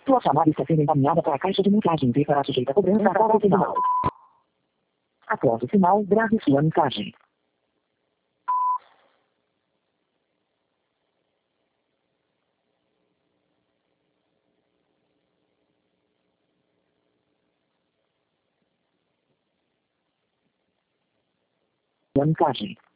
Sua chamada está sendo encaminhada para a caixa de mensagens e será sujeita a cobrança após o sinal. Após o sinal, grave sua mensagem. Mensagem.